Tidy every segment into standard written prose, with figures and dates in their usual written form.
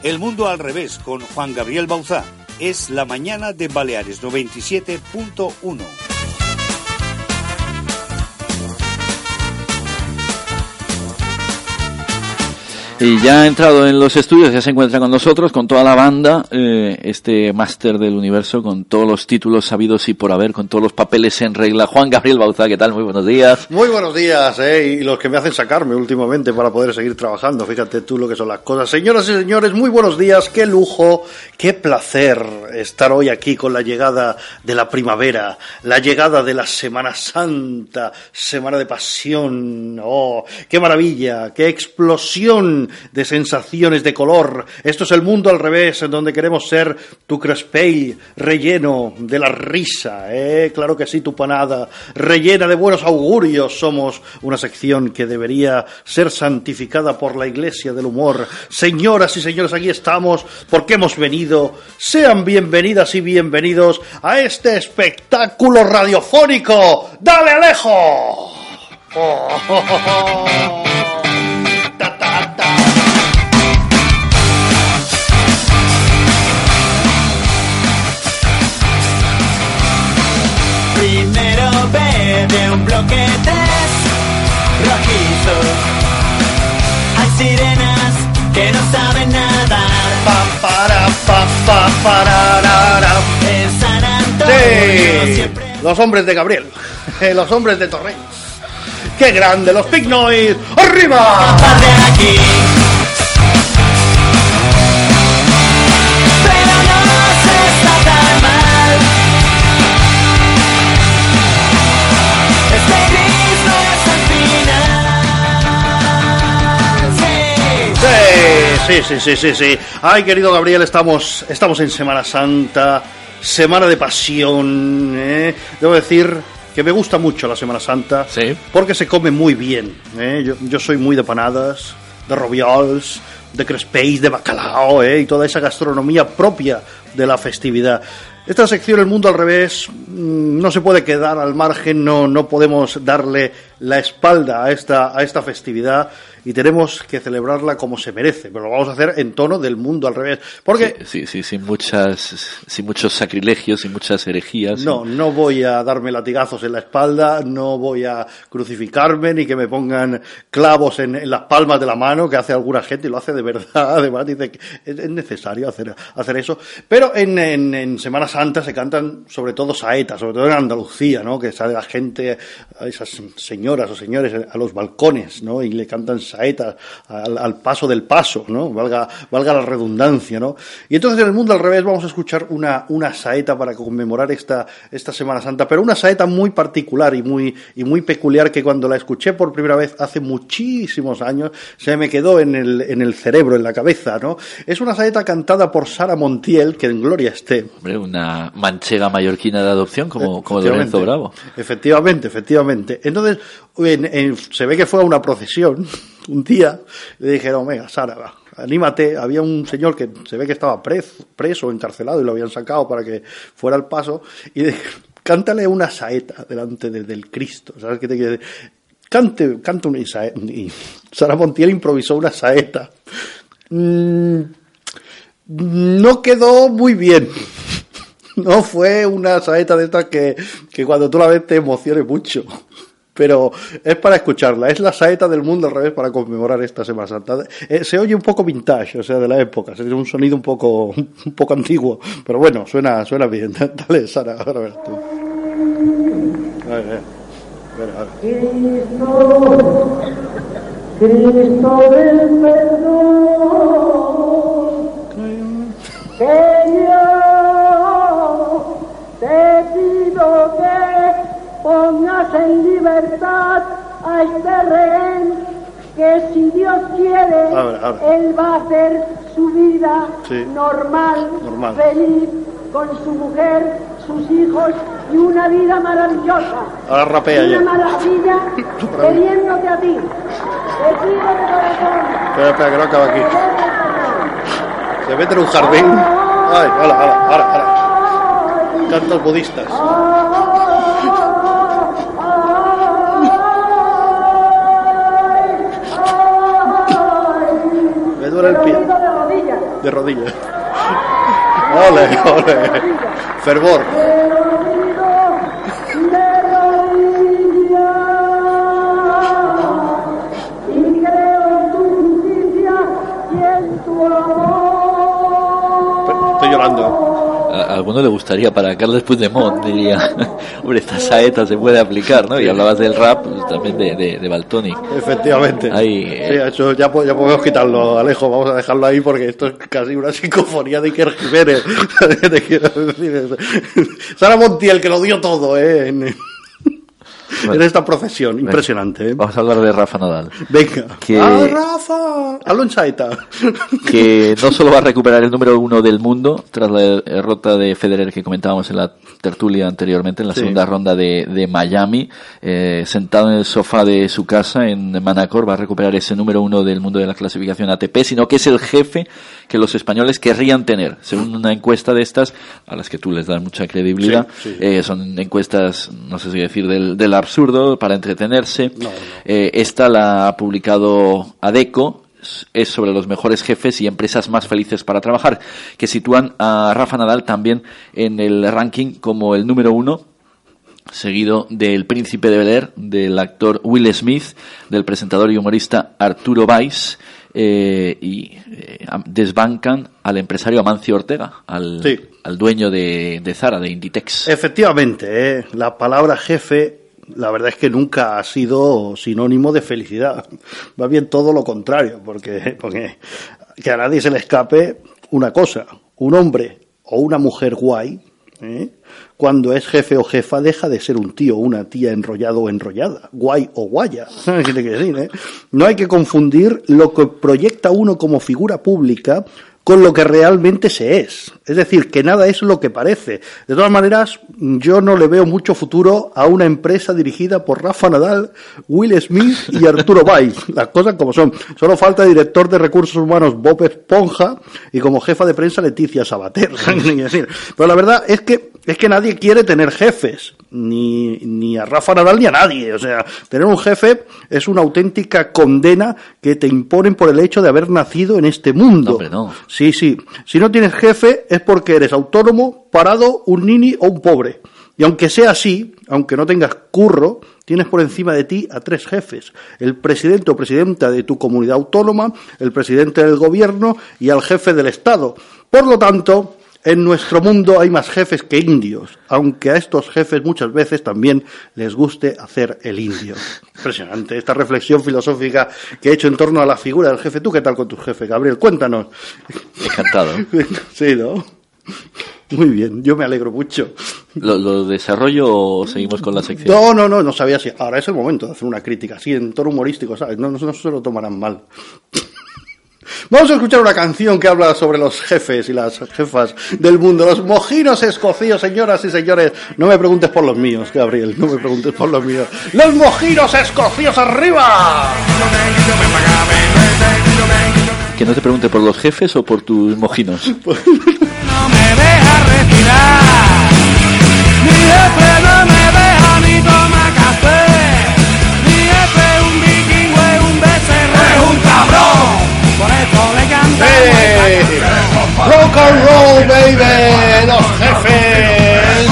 El mundo al revés con Juan Gabriel Bauzá. Es la mañana de Baleares 97.1. Y ya ha entrado en los estudios, ya se encuentra con nosotros, con toda la banda, este máster del universo, con todos los títulos sabidos y por haber, con todos los papeles en regla. Juan Gabriel Bauzá, ¿qué tal? Muy buenos días. Muy buenos días, y los que me hacen sacarme últimamente para poder seguir trabajando. Fíjate tú lo que son las cosas. Señoras y señores, muy buenos días, qué lujo, qué placer estar hoy aquí con la llegada de la primavera, la llegada de la Semana Santa, Semana de Pasión. ¡Oh, qué maravilla, qué explosión de sensaciones de color! Esto es el mundo al revés, en donde queremos ser tu crespell relleno de la risa, claro que sí, tu panada rellena de buenos augurios. Somos una sección que debería ser santificada por la Iglesia del humor. Señoras y señores, aquí estamos porque hemos venido. Sean bienvenidas y bienvenidos a este espectáculo radiofónico. ¡Dale, Alejo! Primero bebe un bloque 3 rojizo. Hay sirenas que no saben nadar. En San Antonio Sí, siempre... los hombres de Gabriel, los hombres de Torrents. ¡Qué grande! ¡Los Pig Noise! ¡Arriba! de aquí. Pero no se está tan mal. Este gris no es el final. Sí. Ay, querido Gabriel, estamos en Semana Santa, Semana de Pasión, Debo decir que me gusta mucho la Semana Santa, sí, porque se come muy bien, Yo soy muy de panadas, de roviols, de crespells, de bacalao, y toda esa gastronomía propia de la festividad. Esta sección, El Mundo al Revés, no se puede quedar al margen, no podemos darle la espalda a esta festividad y tenemos que celebrarla como se merece, pero lo vamos a hacer en tono del mundo al revés, porque sí, sin muchos sacrilegios, sin muchas herejías. no voy a darme latigazos en la espalda, no voy a crucificarme ni que me pongan clavos en las palmas de la mano, que hace alguna gente y lo hace de verdad. Además dice que es necesario hacer eso, pero en Semana Santa se cantan sobre todo saetas, sobre todo en Andalucía, ¿no? Que sale la gente, esas señoras o señores a los balcones, ¿no? Y le cantan saetas al paso del paso, ¿no? Valga la redundancia, ¿no? Y entonces en El Mundo al Revés vamos a escuchar una saeta para conmemorar esta Semana Santa, pero una saeta muy particular y muy peculiar, que cuando la escuché por primera vez hace muchísimos años se me quedó en el cerebro, en la cabeza, ¿no? Es una saeta cantada por Sara Montiel, que en gloria esté. Hombre, una manchega mallorquina de adopción como Lorenzo Bravo. Efectivamente. Entonces se ve que fue a una procesión un día, le dijeron: venga, Sara, va, anímate. Había un señor que se ve que estaba preso, encarcelado, y lo habían sacado para que fuera al paso, y le dijeron: cántale una saeta delante del Cristo. ¿Sabes qué te quiere decir? Cante una saeta. Y Sara Montiel improvisó una saeta. No quedó muy bien. No fue una saeta de estas que cuando tú la ves te emocione mucho. Pero es para escucharla, es la saeta del Mundo al Revés para conmemorar esta Semana Santa. Se oye un poco vintage, o sea, de la época, es un sonido un poco antiguo, pero bueno, suena bien. Dale, Sara, ahora verás tú. A ver. Cristo del perdón, que yo te pido que pongas en libertad a este rehén, que si Dios quiere, él va a hacer su vida normal, feliz, con su mujer, sus hijos y una vida maravillosa. Ahora rapea una ya. maravilla, queriéndote a ti. Te pido de corazón. Espera, que no acaba aquí. Se mete en un jardín. Ay, ahora. Cantos budistas. Me duele el pie. de rodillas. Ole, ole. Fervor. Estoy llorando. A alguno le gustaría, para Carles Puigdemont, diría, hombre, esta saeta se puede aplicar, ¿no? Y hablabas del rap, pues, también de Valtonyc. Efectivamente. Ahí, sí, eso ya podemos quitarlo, Alejo, vamos a dejarlo ahí porque esto es casi una psicofonía de Iker Jiménez. Te quiero decir, Sara Montiel, que lo dio todo, en esta procesión, impresionante. Vamos a hablar de Rafa Nadal. Venga. Rafa! Hablo en saeta. Que no solo va a recuperar el número 1 del mundo tras la derrota de Federer que comentábamos en la tertulia anteriormente, en la segunda ronda de Miami, sentado en el sofá de su casa en Manacor, va a recuperar ese número 1 del mundo de la clasificación ATP, sino que es el jefe que los españoles querrían tener, según una encuesta de estas, a las que tú les das mucha credibilidad. Son encuestas, no sé si decir, del absurdo, para entretenerse. No. Esta la ha publicado Adecco, es sobre los mejores jefes y empresas más felices para trabajar, que sitúan a Rafa Nadal también en el ranking como el número 1, seguido del Príncipe de Bel-Air, del actor Will Smith, del presentador y humorista Arturo Valls, y desbancan al empresario Amancio Ortega, al dueño de Zara, de Inditex. Efectivamente, la palabra jefe, la verdad es que nunca ha sido sinónimo de felicidad. Va bien todo lo contrario, porque que a nadie se le escape una cosa: un hombre o una mujer guay, cuando es jefe o jefa, deja de ser un tío o una tía enrollado o enrollada, guay o guaya. ¿Sabes qué te quiero decir? No hay que confundir lo que proyecta uno como figura pública con lo que realmente se es. Es decir, que nada es lo que parece. De todas maneras, yo no le veo mucho futuro a una empresa dirigida por Rafa Nadal, Will Smith y Arturo Valls. Las cosas como son. Solo falta director de recursos humanos Bob Esponja y como jefa de prensa Leticia Sabater. Pero la verdad es que nadie quiere tener jefes, ni a Rafa Nadal ni a nadie. O sea, tener un jefe es una auténtica condena que te imponen por el hecho de haber nacido en este mundo. Hombre, no. Sí. Si no tienes jefe es porque eres autónomo, parado, un nini o un pobre. Y aunque sea así, aunque no tengas curro, tienes por encima de ti a 3 jefes: el presidente o presidenta de tu comunidad autónoma, el presidente del gobierno y al jefe del Estado. Por lo tanto, en nuestro mundo hay más jefes que indios, aunque a estos jefes muchas veces también les guste hacer el indio. Impresionante esta reflexión filosófica que he hecho en torno a la figura del jefe. ¿Tú qué tal con tu jefe, Gabriel? Cuéntanos. Encantado. Sí, ¿no? Muy bien, yo me alegro mucho. ¿Lo desarrollo o seguimos con la sección? No sabía si ahora es el momento de hacer una crítica así en tono humorístico, ¿sabes? No se lo tomarán mal. Vamos a escuchar una canción que habla sobre los jefes y las jefas del mundo, los mojinos escocíos, señoras y señores. No me preguntes por los míos, Gabriel, no me preguntes por los míos. ¡Los mojinos escocíos arriba! Que no te pregunte por los jefes o por tus mojinos. No me deja respirar, mi jefe no me deja ni tomar café, mi jefe es un vikingo, es un becerro, es un cabrón. Por eso le cantamos. ¡Hey! ¡Rock and roll, baby! ¡Los jefes!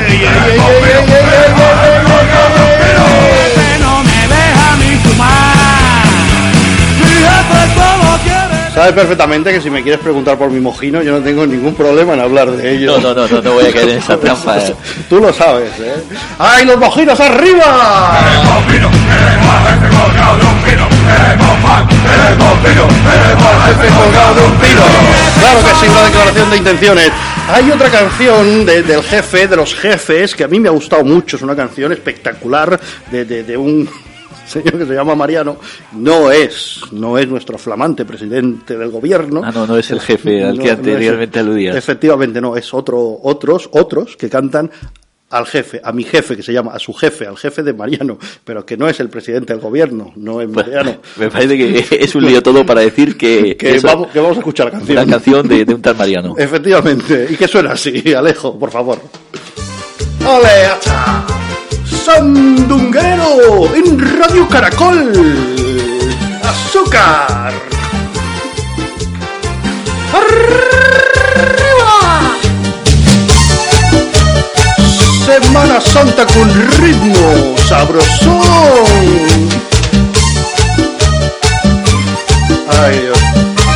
No me deja ni fumar. Mi jefe todo quiere. Sabes perfectamente que si me quieres preguntar por mi mojino, yo no tengo ningún problema en hablar de ello. No voy a caer en esa trampa. Tú lo sabes, ¿eh? ¡Ay, los mojinos arriba! Claro que sí, una declaración de intenciones. Hay otra canción del jefe, de los jefes, que a mí me ha gustado mucho. Es una canción espectacular de un señor que se llama Mariano. No es nuestro flamante presidente del gobierno. No es el jefe al que anteriormente aludías. Efectivamente, no, es otros que cantan al jefe, a mi jefe, que se llama, a su jefe, al jefe de Mariano, pero que no es el presidente del gobierno, no es Mariano. Me parece que es un lío todo para decir que vamos a escuchar la canción. Una canción de un tal Mariano. Efectivamente, y que suena así, Alejo, por favor. ¡Ole, hacha! ¡Sandunguero! En Radio Caracol. ¡Azúcar! Semana Santa con ritmo sabrosón. Ay, Dios.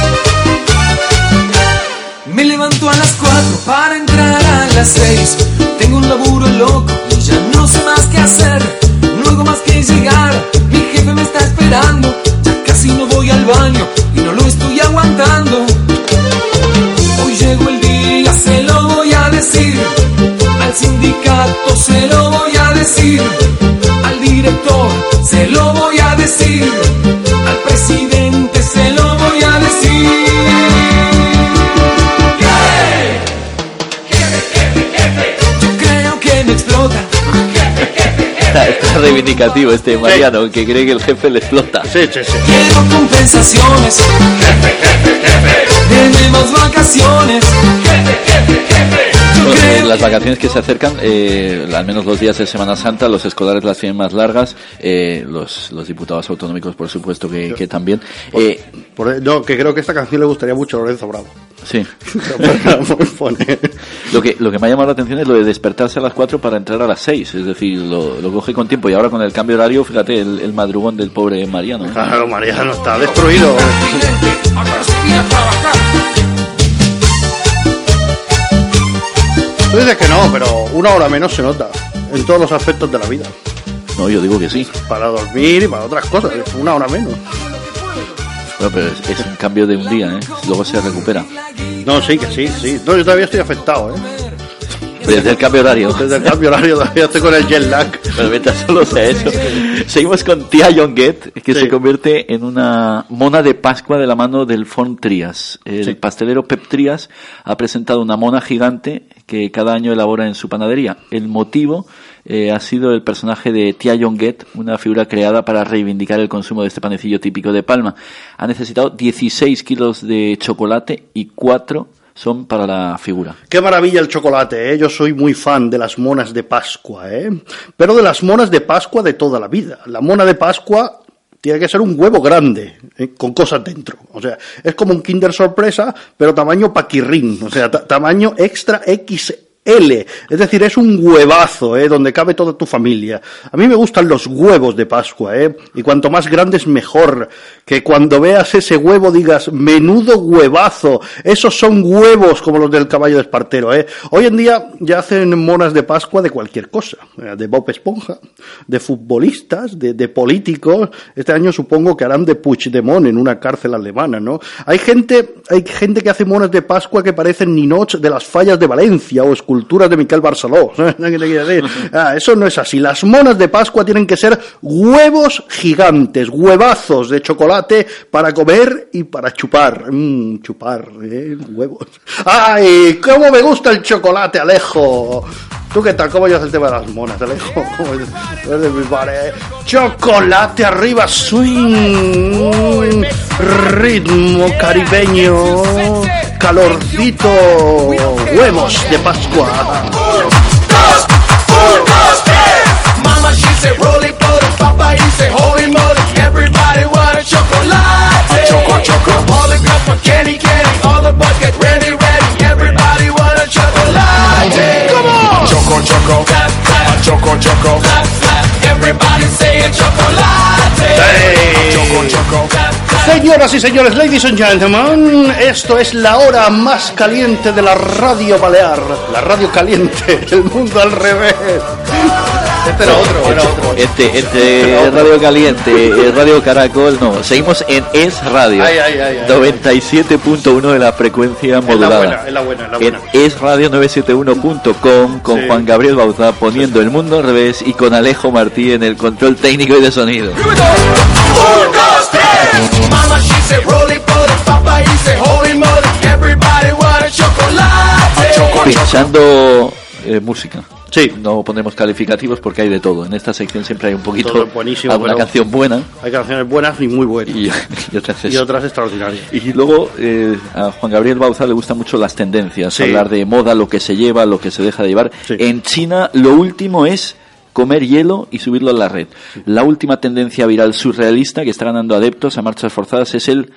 Me levanto a las 4 para entrar a las 6. Tengo un laburo loco y ya no sé más qué hacer. No hago más que llegar, mi jefe me está esperando. Ya casi no voy al baño y no lo estoy aguantando. Hoy llegó el día, se lo voy a decir. Al sindicato se lo voy a decir. Al director se lo voy a decir. Al presidente se lo voy a decir. Yo creo que me explota. Está reivindicativo este Mariano, sí, que cree que el jefe le explota. Sí. Quiero compensaciones. Denme más vacaciones. Las vacaciones que se acercan, al menos los días de Semana Santa, los escolares las tienen más largas, los diputados autonómicos, por supuesto, que también. No, que creo que esta canción le gustaría mucho a Lorenzo Bravo. Sí. Lo que me ha llamado la atención es lo de despertarse a las 4 para entrar a las 6, es decir, lo coge con tiempo, y ahora con el cambio de horario, fíjate, el madrugón del pobre Mariano. Claro, Mariano está destruido. Tú dices que no, pero una hora menos se nota en todos los aspectos de la vida. No, yo digo que sí. Para dormir y para otras cosas, una hora menos. Bueno, pero es un cambio de un día, ¿eh? Luego se recupera. No, sí, que sí. No, yo todavía estoy afectado, ¿eh? Desde el cambio horario. Desde el cambio horario todavía estoy con el jet lag. Pero mientras solo sea eso. Seguimos con Tia Yonguet, que se convierte en una mona de Pascua de la mano del Forn Trias. El pastelero Pep Trias ha presentado una mona gigante que cada año elabora en su panadería. El motivo ha sido el personaje de Tia Yonguet, una figura creada para reivindicar el consumo de este panecillo típico de Palma. Ha necesitado 16 kilos de chocolate y 4 son para la figura. Qué maravilla el chocolate, ¿eh? Yo soy muy fan de las monas de Pascua, ¿eh? Pero de las monas de Pascua de toda la vida. La mona de Pascua tiene que ser un huevo grande, con cosas dentro. O sea, es como un Kinder Sorpresa, pero tamaño paquirrín, o sea, tamaño extra XL. Es decir, es un huevazo, donde cabe toda tu familia. A mí me gustan los huevos de Pascua, y cuanto más grandes mejor. Que cuando veas ese huevo digas, menudo huevazo. Esos son huevos como los del caballo de Espartero, Hoy en día ya hacen monas de Pascua de cualquier cosa. De Bob Esponja, de futbolistas, de políticos. Este año supongo que harán de Puigdemont en una cárcel alemana, ¿no? Hay gente que hace monas de Pascua que parecen ninots de las fallas de Valencia o esculturas de Miquel Barceló. ¿Qué te quiero decir? Eso no es así. Las monas de Pascua tienen que ser huevos gigantes, huevazos de chocolate para comer y para chupar. Chupar, huevos. ¡Ay! ¿Cómo me gusta el chocolate, Alejo? ¿Tú qué tal? ¿Cómo llevas el tema de las monas, Alejo? Es de mi padre. Chocolate arriba, swing, ritmo caribeño, calorcito, huevos de Pascua. Mama, she said, roll it, roll it, Papa, he said, holy moly, everybody want a chocolate. Choco. All the girls for candy, all the boys get ready, everybody want a chocolate. Come on! Choco, clap, clap, choco, clap, clap, everybody say a chocolate. Hey. Choco, clap, clap. Señoras y señores, ladies and gentlemen, esto es la hora más caliente de la radio balear, la radio caliente, el mundo al revés. Este era otro. Entre Radio Caliente, Radio Caracol, no. Seguimos en Es Radio. 97.1 de la frecuencia modulada. Es la buena. En esradio971.com con Juan Gabriel Bauzá poniendo el mundo al revés y con Alejo Martí en el control técnico y de sonido. Pinchando música. Sí. No ponemos calificativos porque hay de todo. En esta sección siempre hay un poquito, todo buenísimo, alguna canción buena. Hay canciones buenas y muy buenas. Y otras extraordinarias. Y luego a Juan Gabriel Bauzá le gustan mucho las tendencias. Sí. Hablar de moda, lo que se lleva, lo que se deja de llevar. Sí. En China lo último es comer hielo y subirlo a la red. La última tendencia viral surrealista que está ganando adeptos a marchas forzadas es el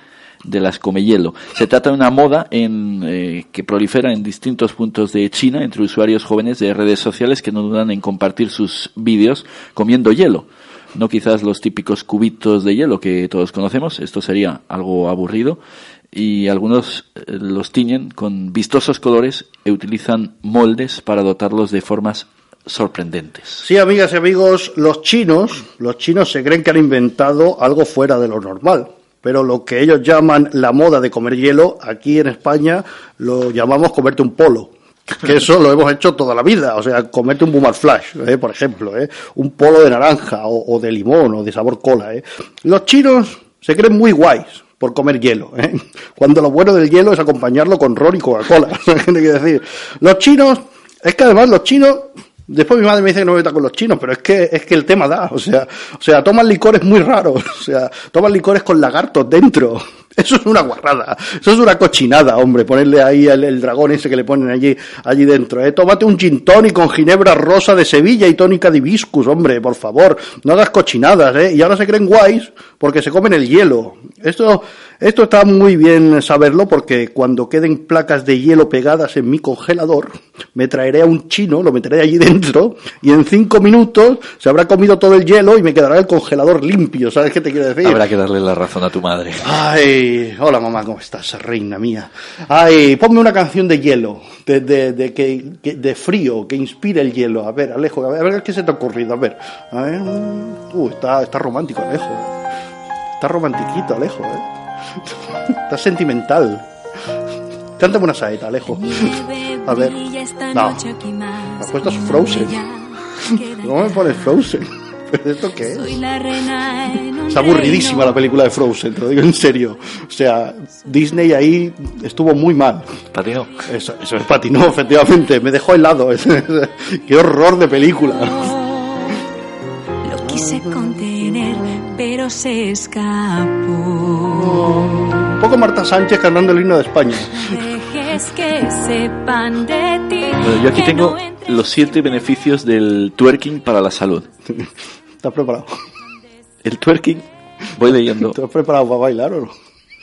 de las Comehielo. Se trata de una moda que prolifera en distintos puntos de China entre usuarios jóvenes de redes sociales que no dudan en compartir sus vídeos comiendo hielo. No quizás los típicos cubitos de hielo que todos conocemos, esto sería algo aburrido, y algunos los tiñen con vistosos colores e utilizan moldes para dotarlos de formas sorprendentes. Sí, amigas y amigos, los chinos se creen que han inventado algo fuera de lo normal, pero lo que ellos llaman la moda de comer hielo, aquí en España lo llamamos comerte un polo. Que eso lo hemos hecho toda la vida, o sea, comerte un Boomer Flash, por ejemplo, un polo de naranja o de limón o de sabor cola. Los chinos se creen muy guays por comer hielo, cuando lo bueno del hielo es acompañarlo con ron y Coca-Cola. ¿Qué quiere decir? Los chinos, es que además los chinos, después mi madre me dice que no me meta con los chinos, pero es que el tema da, o sea, toman licores muy raros, o sea, toman licores con lagartos dentro. Eso es una guarrada, eso es una cochinada, hombre, ponerle ahí el dragón ese que le ponen allí dentro, Tómate un gin tonic con ginebra rosa de Sevilla y tónica de hibiscus, hombre, por favor, no hagas cochinadas, y ahora se creen guays porque se comen el hielo. Esto está muy bien saberlo, porque cuando queden placas de hielo pegadas en mi congelador, me traeré a un chino, lo meteré allí dentro, y en 5 minutos se habrá comido todo el hielo y me quedará el congelador limpio, ¿sabes qué te quiero decir? Habrá que darle la razón a tu madre. Ay, hola mamá, ¿cómo estás, reina mía? Ay, ponme una canción de hielo, de frío, que inspire el hielo. A ver, Alejo, a ver qué se te ha ocurrido, a ver. Está romántico, Alejo. Está romantiquito, Alejo, Está sentimental. Cántame una saeta, Alejo. A ver. No. Me has puesto Frozen. ¿Cómo me pones Frozen? ¿Esto qué es? Es aburridísima la película de Frozen, te lo digo en serio. O sea, Disney ahí estuvo muy mal. Patinó. Eso es patinó, efectivamente. Me dejó helado. Qué horror de película. Lo quise contener, pero se escapó. Un poco Marta Sánchez cantando el himno de España. Dejes que sepan de ti. Bueno, yo aquí tengo los 7 beneficios del twerking para la salud. ¿Estás preparado? El twerking, voy leyendo. ¿Estás preparado para bailar o no?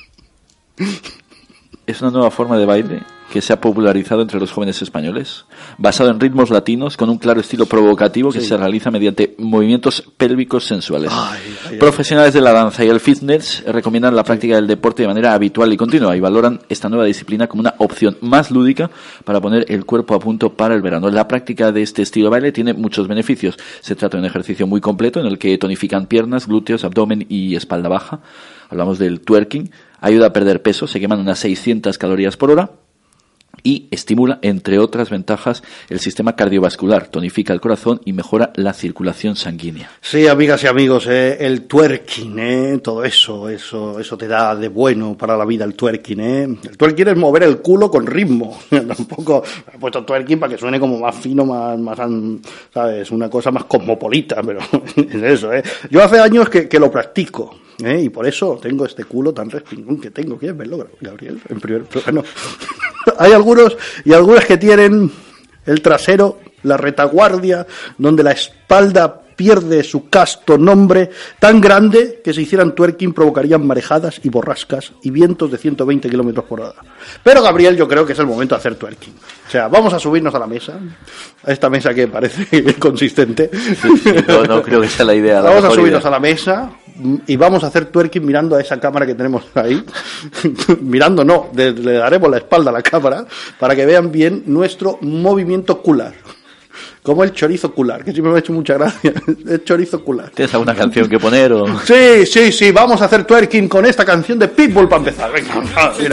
Es una nueva forma de baile que se ha popularizado entre los jóvenes españoles, basado en ritmos latinos con un claro estilo provocativo que se realiza mediante movimientos pélvicos sensuales. Profesionales de la danza y el fitness recomiendan la práctica del deporte de manera habitual y continua y valoran esta nueva disciplina como una opción más lúdica para poner el cuerpo a punto para el verano. La práctica de este estilo de baile tiene muchos beneficios. Se trata de un ejercicio muy completo en el que tonifican piernas, glúteos, abdomen y espalda baja. Hablamos del twerking. Ayuda a perder peso, se queman unas 600 calorías por hora. Y estimula, entre otras ventajas, el sistema cardiovascular, tonifica el corazón y mejora la circulación sanguínea. Sí, amigas y amigos, el twerking, todo eso te da de bueno para la vida, el twerking, El twerking es mover el culo con ritmo. Tampoco he puesto twerking para que suene como más fino, más, ¿sabes? Una cosa más cosmopolita, pero es eso, Yo hace años que lo practico. Y por eso tengo este culo tan respingón que tengo. ¿Quieres verlo, Gabriel? En primer plano. Hay algunos y algunas que tienen el trasero, la retaguardia, donde la espalda pierde su casto nombre, tan grande que si hicieran twerking provocarían marejadas y borrascas y vientos de 120 kilómetros por hora. Pero, Gabriel, yo creo que es el momento de hacer twerking. O sea, vamos a subirnos a la mesa, a esta mesa que parece consistente. Sí, no creo que sea la idea. Vamos a subirnos a la mesa y vamos a hacer twerking mirando a esa cámara que tenemos ahí. Mirando no, le daremos la espalda a la cámara para que vean bien nuestro movimiento cular. Como el chorizo cular, que siempre me ha hecho mucha gracia. El chorizo cular. ¿Tienes alguna canción que poner o...? Sí, vamos a hacer twerking con esta canción de Pitbull para empezar. Venga, mira.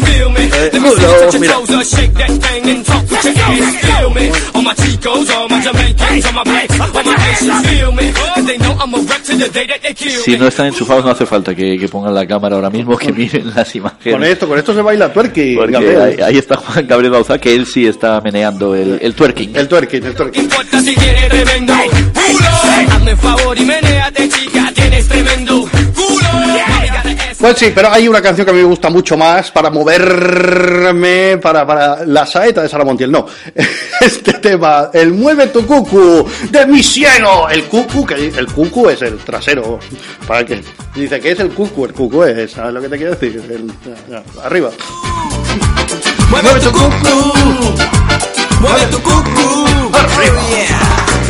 Si no están enchufados no hace falta que pongan la cámara ahora mismo, que miren las imágenes. Con esto se baila twerking. Porque ahí está Juan Gabriel Bauzá, que él sí está meneando el twerking. El twerking. Importa si tienes tremendo culo. Hazme favor y menéate, chica, tienes tremendo culo. Pues sí, pero hay una canción que a mí me gusta mucho más para moverme, para la saeta de Sara Montiel. No, este tema, el Mueve tu cucu de Mi Cielo. El cucu es el trasero. Para que dice que es el cucu es, ¿sabes lo que te quiero decir? Arriba. Mueve tu cucu, mueve tu cucu, arriba. Oh, yeah.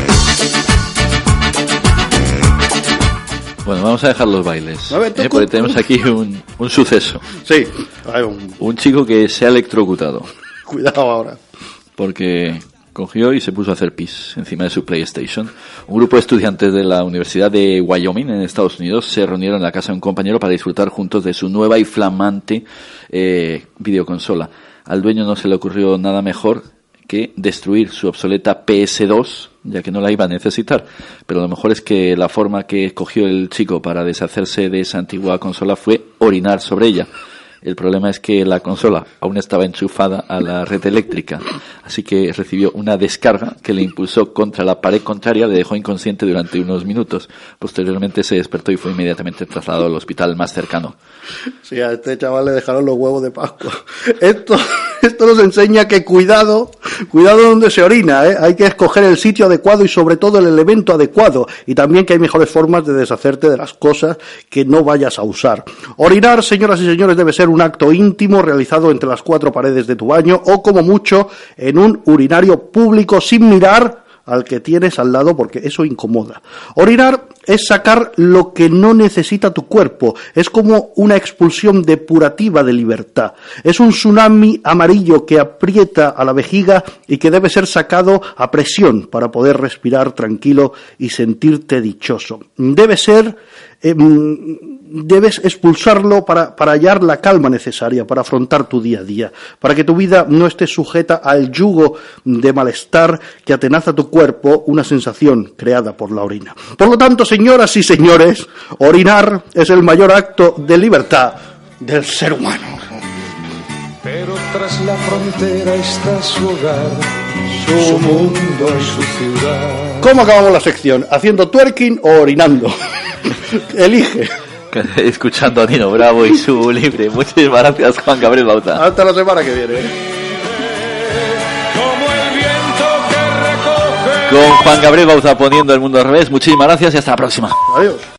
Bueno, vamos a dejar los bailes, porque tenemos aquí un suceso. Sí, hay un chico que se ha electrocutado. Cuidado ahora. Porque cogió y se puso a hacer pis encima de su PlayStation. Un grupo de estudiantes de la Universidad de Wyoming en Estados Unidos se reunieron en la casa de un compañero para disfrutar juntos de su nueva y flamante videoconsola. Al dueño no se le ocurrió nada mejor que destruir su obsoleta PS2, ya que no la iba a necesitar. Pero lo mejor es que la forma que cogió el chico para deshacerse de esa antigua consola fue orinar sobre ella. El problema es que la consola aún estaba enchufada a la red eléctrica, así que recibió una descarga que le impulsó contra la pared contraria, le dejó inconsciente durante unos minutos. Posteriormente se despertó y fue inmediatamente trasladado al hospital más cercano. Sí, a este chaval le dejaron los huevos de Pascua. Esto nos enseña que cuidado donde se orina, ¿eh? Hay que escoger el sitio adecuado y sobre todo el elemento adecuado, y también que hay mejores formas de deshacerte de las cosas que no vayas a usar. Orinar, señoras y señores, debe ser un acto íntimo realizado entre las 4 paredes de tu baño o como mucho en un urinario público sin mirar al que tienes al lado, porque eso incomoda. Orinar es sacar lo que no necesita tu cuerpo, es como una expulsión depurativa de libertad, es un tsunami amarillo que aprieta a la vejiga y que debe ser sacado a presión para poder respirar tranquilo y sentirte dichoso. Debes expulsarlo para hallar la calma necesaria para afrontar tu día a día, para que tu vida no esté sujeta al yugo de malestar que atenaza tu cuerpo, una sensación creada por la orina. Por lo tanto, señoras y señores, orinar es el mayor acto de libertad del ser humano. Pero tras la frontera está su hogar, su mundo y su ciudad. ¿Cómo acabamos la sección? ¿Haciendo twerking o orinando? Elige. Escuchando a Nino Bravo y su libre. Muchísimas gracias, Juan Gabriel Bauza. Hasta la semana que viene. Con Juan Gabriel Bauza poniendo el mundo al revés. Muchísimas gracias y hasta la próxima. Adiós.